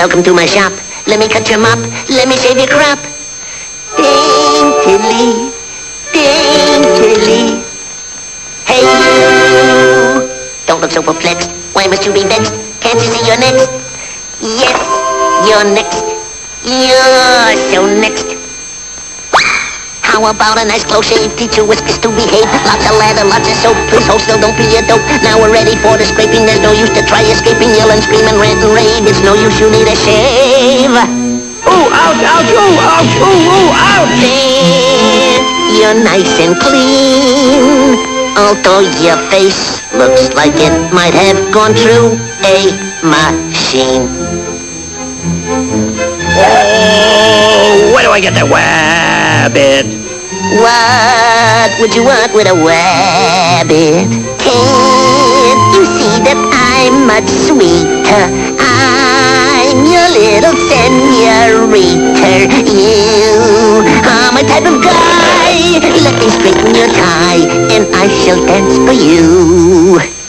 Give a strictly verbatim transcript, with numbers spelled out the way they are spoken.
welcome to my shop. Let me cut your mop, let me shave your crop. Daintily, daintily. Hey you! Don't look so perplexed. Why must you be vexed? Can't you see you're next? Yes, you're next. You're so next. How about a nice close shave? Teach your whiskers to behave. Lots of lather, lots of soap. Please hold still, don't be a dope. Now we're ready for the scraping. There's no use to try escaping. Yell and scream and rant and rave. It's no use, you need a shave. Ooh, ouch, ouch, ooh, ouch, ooh, ooh, ouch! There, you're nice and clean. Although your face looks like it might have gone through a machine. Oh, where do I get the wabbit? What would you want with a wabbit? Can't you see that I'm much sweeter? I'm your little senorita. You are my type of guy. Let me straighten your tie, and I shall dance for you.